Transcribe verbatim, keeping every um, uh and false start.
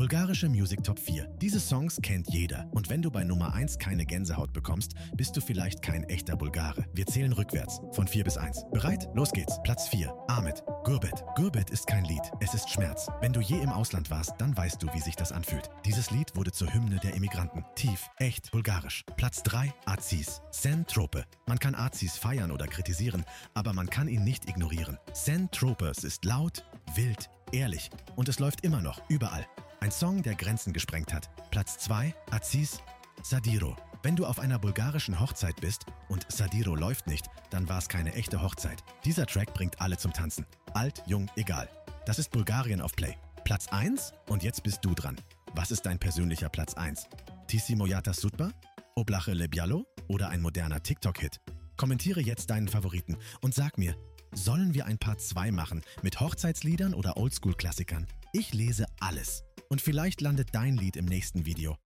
Bulgarische Music Top vier. Diese Songs kennt jeder. Und wenn du bei Nummer eins keine Gänsehaut bekommst, bist du vielleicht kein echter Bulgare. Wir zählen rückwärts. Von vier bis eins. Bereit? Los geht's. Platz vier. Ahmet. Gurbet. Gurbet ist kein Lied. Es ist Schmerz. Wenn du je im Ausland warst, dann weißt du, wie sich das anfühlt. Dieses Lied wurde zur Hymne der Immigranten. Tief, echt, bulgarisch. Platz drei. Aziz. Sen Trope. Man kann Aziz feiern oder kritisieren, aber man kann ihn nicht ignorieren. Sen Tropes ist laut, wild, ehrlich und es läuft immer noch, überall. Ein Song, der Grenzen gesprengt hat. Platz zwei. Aziz. Sadiro. Wenn du auf einer bulgarischen Hochzeit bist und Sadiro läuft nicht, dann war es keine echte Hochzeit. Dieser Track bringt alle zum Tanzen. Alt, jung, egal. Das ist Bulgarien auf Play. Platz eins und jetzt bist du dran. Was ist dein persönlicher Platz eins? Tisi Mojata Sudba? Oblache Lebialo? Oder ein moderner TikTok-Hit? Kommentiere jetzt deinen Favoriten und sag mir, sollen wir ein Part zwei machen mit Hochzeitsliedern oder Oldschool-Klassikern? Ich lese alles. Und vielleicht landet dein Lied im nächsten Video.